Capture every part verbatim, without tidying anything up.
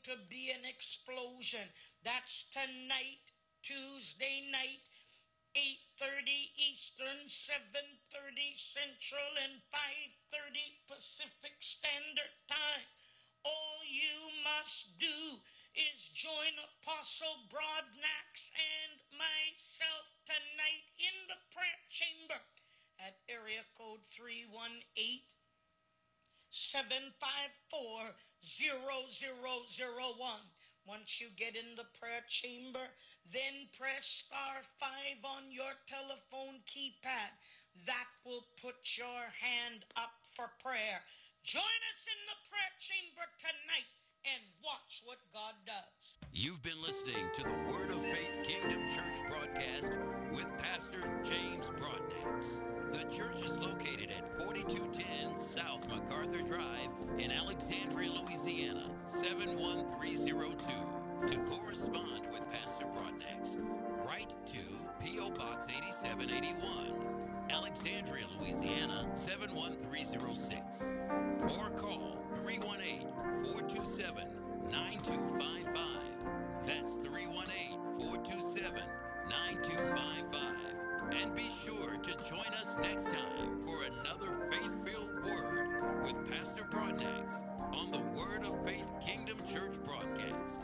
to be an explosion. That's tonight, Tuesday night, eight thirty Eastern, seven thirty Central, and five thirty Pacific Standard Time. All you must do is join Apostle Broadnax and myself tonight in the prayer chamber at area code three one eight, seven five four, zero zero zero one. Once you get in the prayer chamber, then press star five on your telephone keypad. That will put your hand up for prayer. Join us in the prayer chamber tonight and watch what God does. You've been listening to the Word of Faith Kingdom Church broadcast with Pastor James Broadnax. The church is located at forty-two ten South MacArthur Drive in Alexandria, Louisiana, seven one three zero two. To correspond with Pastor Broadnax, write to P O Box eighty-seven eighty-one, Alexandria, Louisiana, seven one three zero six. Or call three one eight, four two seven, nine two five five. That's three one eight, four two seven, nine two five five. And be sure to join us next time for another faith-filled word with Pastor Broadnax on the Word of Faith Kingdom Church broadcast.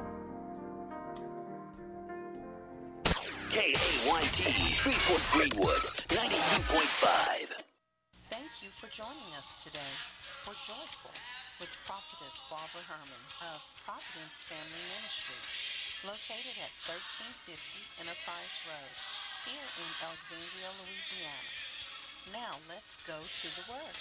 K A Y T, Shreveport Greenwood, ninety-two point five. Thank you for joining us today for Joyful with Prophetess Barbara Herman of Providence Family Ministries, located at thirteen fifty Enterprise Road, here in Alexandria, Louisiana. Now let's go to the Word.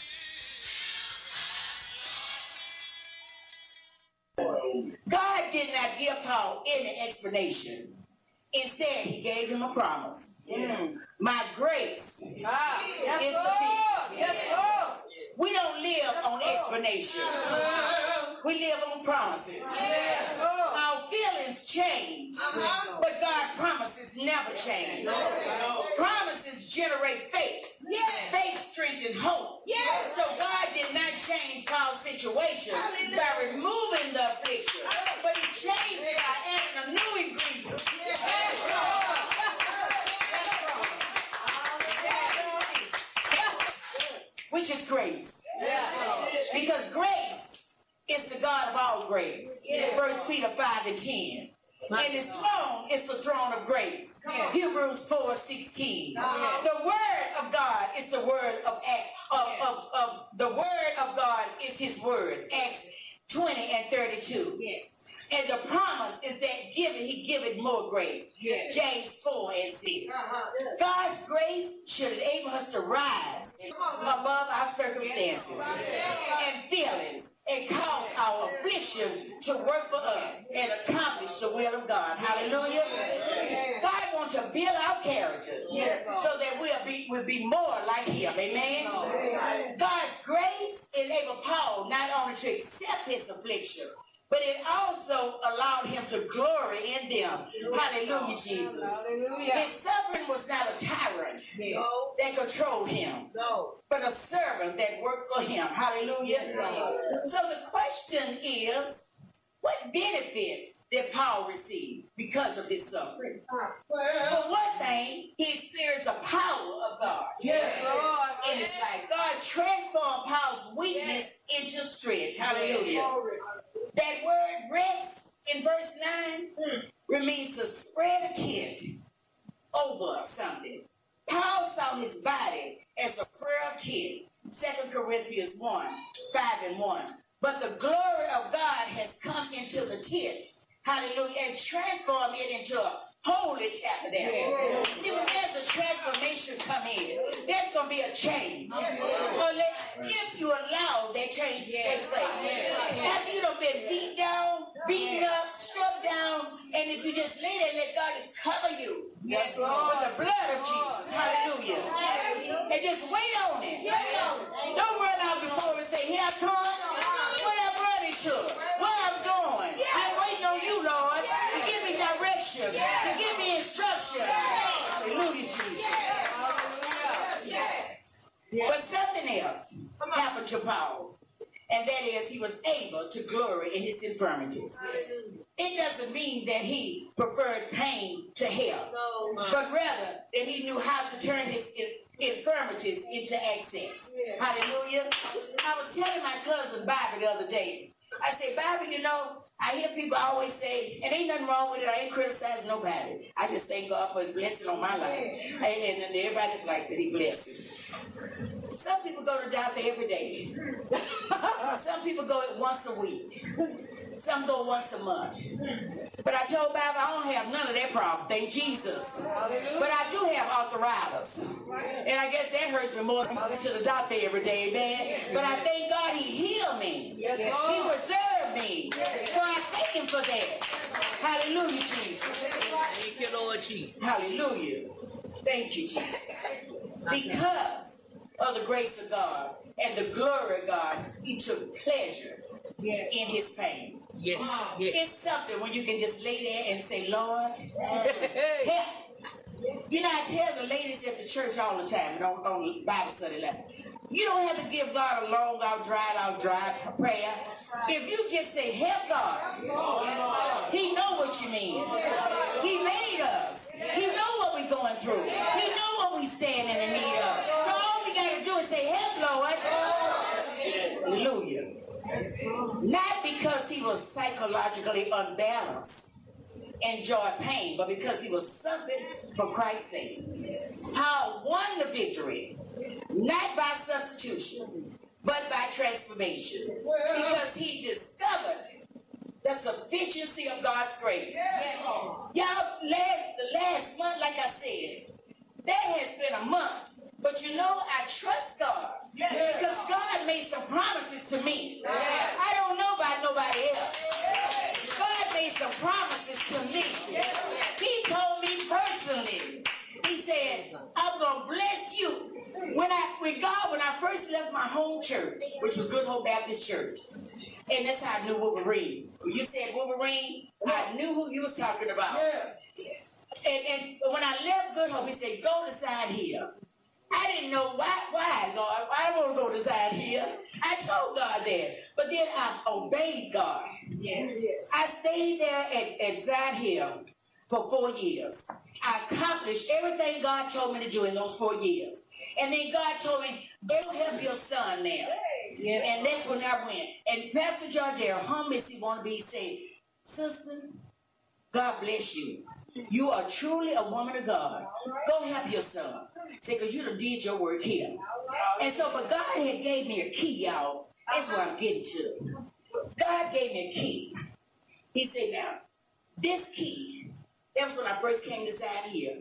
God did not give Paul any explanation. Instead, he gave him a promise. Mm. My grace ah, yes, is sufficient. Yes, Lord. We don't live on explanation. We live on promises. Yes, our feelings change, uh-huh. but God's promises never change. Yes. Promises generate faith. Yes. Faith strengthens hope. Yes. So God did not change Paul's situation by removing the affliction, but he changed it by adding a new ingredient. Yes. Yes. Which is grace. Yes. Because grace is the God of all grace. Yes. First Peter five and ten. And his throne is the throne of grace. Yes. Hebrews four sixteen. Yes. The word of God is the word of act of, yes. of, of the word of God is his word. Acts twenty and thirty-two. Yes. And the promise is that given, he giveth more grace. Yes. James four and six. Uh-huh. God's grace should enable us to rise above our circumstances yes. and feelings and cause our affliction to work for us and accomplish the will of God. Hallelujah. Yes. God wants to build our character yes. so that we'll be, we'll be more like him. Amen. Yes. God's grace enabled Paul not only to accept his affliction, but it also allowed him to glory in them. Hallelujah, Jesus. Hallelujah. His suffering was not a tyrant no. that controlled him, no. but a servant that worked for him. Hallelujah. Yes, so the question is, what benefit did Paul receive because of his suffering? Well, for one thing, he experienced the power of God. Yes, Lord. In his life. God transformed Paul's weakness yes. into strength. Hallelujah. That word rest in verse nine mm. means to spread a tent over something. Paul saw his body as a prayer tent. Second Corinthians one, five and one. But the glory of God has come into the tent. Hallelujah. And transformed it into a holy tabernacle. Yeah. See, when there's a transformation come in, there's going to be a change. Yeah. If you allow that change to take place. Yeah. After you done been beat down, beaten up, struck down, and if you just lay there and let God just cover you yes, with the blood of Jesus. Hallelujah. Yeah. And just wait on it. Yes. Don't run out before and say, here I come. What I'm running to. Where I'm going. I'm waiting on you, Lord, to give me direction, to give me instruction. Hallelujah, Jesus. Yes. But something else happened to Paul, and that is he was able to glory in his infirmities. it doesn't mean that he preferred pain to health, no. but rather that he knew how to turn his infirmities into access. Yeah. Hallelujah. I was telling my cousin Bobby the other day, I said, Bobby, you know, I hear people always say, and ain't nothing wrong with it, I ain't criticizing nobody. I just thank God for his blessing on my life. And, and, and everybody just likes that he bless him. Some people go to the doctor every day. Some people go once a week. Some go once a month. But I told Bobby I don't have none of that problem. Thank Jesus. But I do have arthritis. And I guess that hurts me more than going to the doctor every day, man. But I thank God he healed me. He preserved me. So I thank him for that. Hallelujah, Jesus. Thank you, Lord Jesus. Hallelujah. Thank you, Jesus. Because of the grace of God and the glory of God, he took pleasure yes. in his pain. Yes, yes. It's something when you can just lay there and say, Lord, help. You know, I tell the ladies at the church all the time on, on Bible study level, you don't have to give God a long out, dried out, dry prayer. If you just say, help God, he know what you mean. He made us. He know what we're going through. He know what we standing in need of. So all we got to do is say, help, Lord. Hallelujah. Not because he was psychologically unbalanced, enjoyed pain, but because he was suffering for Christ's sake. Paul won the victory, not by substitution, but by transformation, because he discovered the sufficiency of God's grace. Y'all, last the last month, like I said, that has been a month. But you know, I trust God because God made some promises to me. I don't know about nobody else. God made some promises to me. He told me personally. He said, I'm going to bless you. When I, when God, when I first left my home church, which was Good Hope Baptist Church, and that's how I knew Wolverine. When you said Wolverine, I knew who you was talking about. Yes. And, and when I left Good Hope, he said, go to Zion Hill. I didn't know why, why, Lord. I don't want to go to Zion Hill. I told God that. But then I obeyed God. Yes. I stayed there at, at Zion Hill for four years. I accomplished everything God told me to do in those four years. And then God told me, go help your son now. Yes. And that's when I went. And Pastor Jardere, humble as he want to be, said, sister, God bless you. You are truly a woman of God. Go help your son. Say, because you done did your work here. And so, but God had gave me a key, y'all. That's what I'm getting to. God gave me a key. He said, now, this key, that was when I first came to Zion here.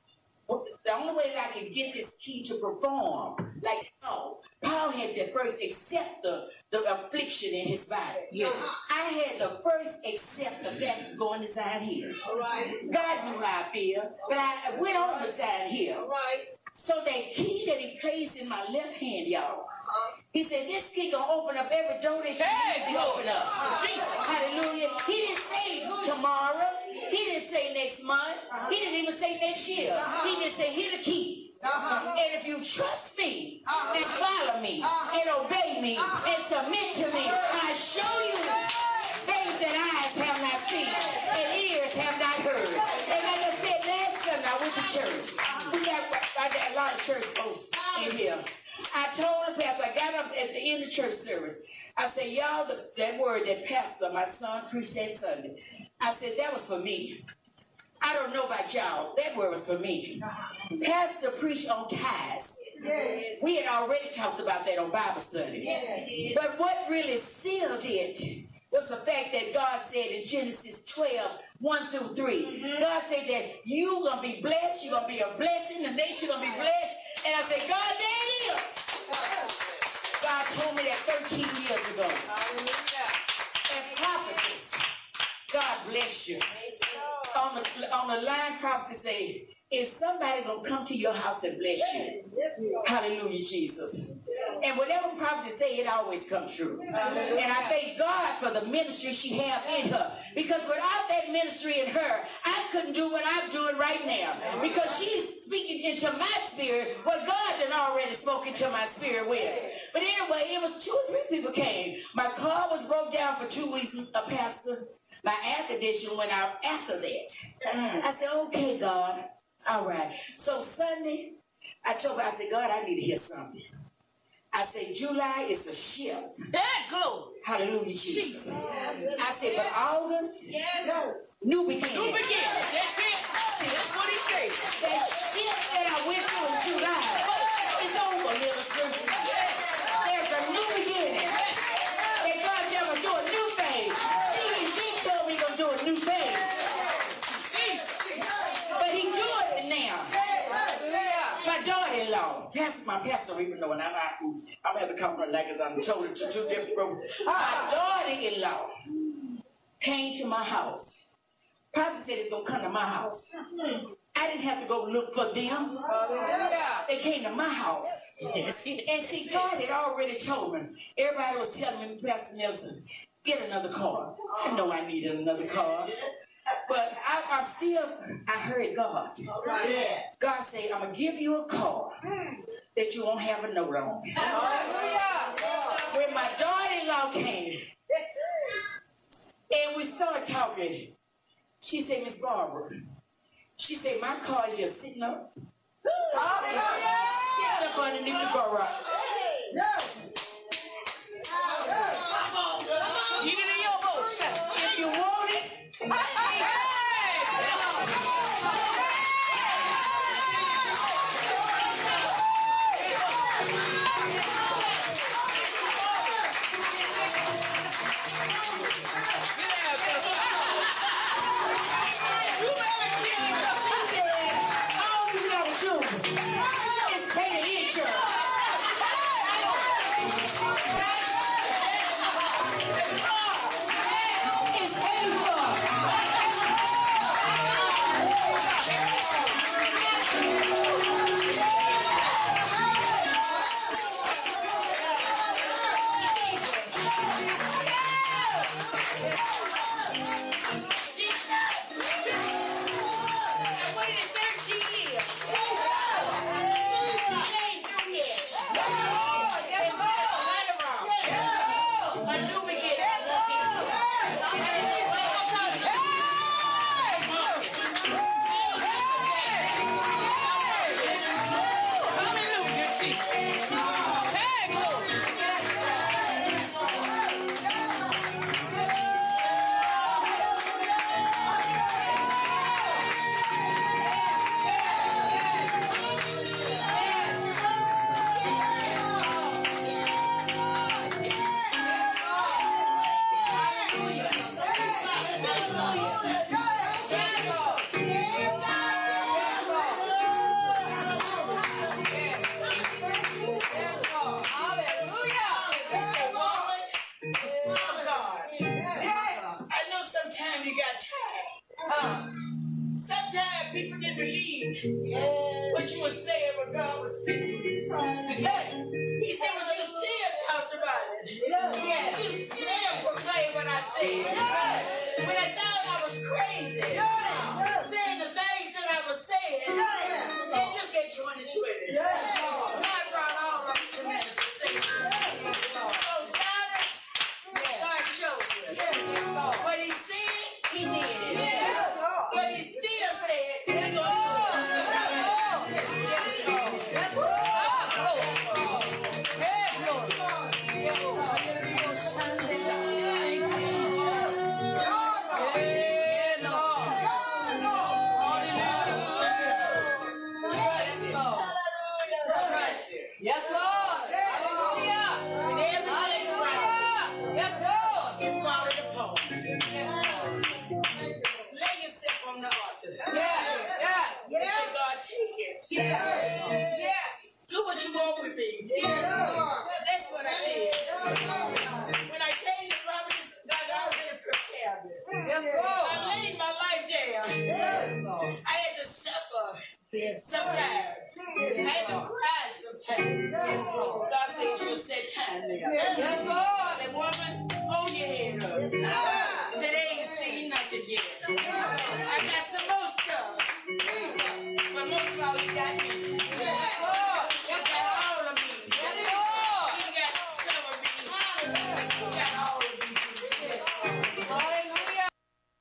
The only way that I could get this key to perform, like Paul, Paul had to first accept the, the affliction in his body. Yes. I had to first accept the fact of going to Zion Hill. All right. God knew how I feel, but I went on to Zion Hill. All right. So that key that he placed in my left hand, y'all, he said, this key gonna open up every door that you hey, need to open up. Uh-huh. Hallelujah. He didn't say tomorrow. He didn't say next month. Uh-huh. He didn't even say next year. Uh-huh. He just said, here the key. Uh-huh. And if you trust me uh-huh. and follow me uh-huh. and obey me uh-huh. and submit to me, I show you things that eyes have not seen and ears have not heard. And like I said last Sunday, I went to church. We got, I got a lot of church folks in here. I told the pastor, I got up at the end of church service. I said, y'all, the, that word that pastor, my son, preached that Sunday. I said, that was for me. I don't know about y'all. That word was for me. Pastor preached on tithes. Yes. We had already talked about that on Bible study. Yes. But what really sealed it was the fact that God said in Genesis twelve, one through three, mm-hmm. God said that you're going to be blessed, you're going to be a blessing, the nation going to be blessed. And I said, God, there it is. God told me that thirteen years ago. Hallelujah. And prophetess, God bless you. On the, on the line, prophecy say, is somebody going to come to your house and bless you? Hallelujah, Jesus. And whatever prophet say, it always comes true. And I thank God for the ministry she have in her. Because without that that ministry in her, I couldn't do what I'm doing right now because she's speaking into my spirit what God had already spoken to my spirit with. But anyway, it was two or three people came. My car was broke down for two weeks, a pastor. My air conditioner went out after that. Mm. I said, okay, God. All right. So Sunday, I told her, I said, God, I need to hear something. I said, July is a shift. That glory. Hallelujah, Jesus. Jesus. I said, but August, yes. new beginning. New beginning. That's it. That's what he said. That shift that I went through in July is over, Millicent. There's a new beginning. And God said, I'm going to do a new thing. Even G told me he's going to do a new thing. But he doing it now. My daughter-in-law, pastor, my pastor, even though when I'm out, I'm having a couple of letters, I'm told it to two different rooms. My daughter-in-law came to my house. Prophet said it's going to come to my house. I didn't have to go look for them. They came to my house. And see, God had already told me. Everybody was telling me, Pastor Nelson, get another car. I know I needed another car. But I, I still, I heard God. God said, I'm going to give you a car that you won't have a note on. When my daughter-in-law came, and we started talking, she said, Miss Barbara, she said, my car is just sitting up. Sitting up underneath the garage. Get it in your motion. If you want it, people didn't believe what you were saying, but God was speaking. He said, but you still talked about it. You still proclaimed what I said. When I thought I was crazy, saying the things that I was saying, and look at twenty twenty. God brought all of it to manifestation. So God showed you. What he said, he did it. But he still said, he's going to do Yes, Lord. Hallelujah. when everything is right, Yes, Lord. it's falling apart. Lay yourself on the altar. Yes, yes. And say, God, take it. Yes. Do what you want with me. That's what I did. When I came to providence, God already prepared me. Yes, Lord. I laid my life down. Yes, Lord. I had to suffer sometimes. I had to cry.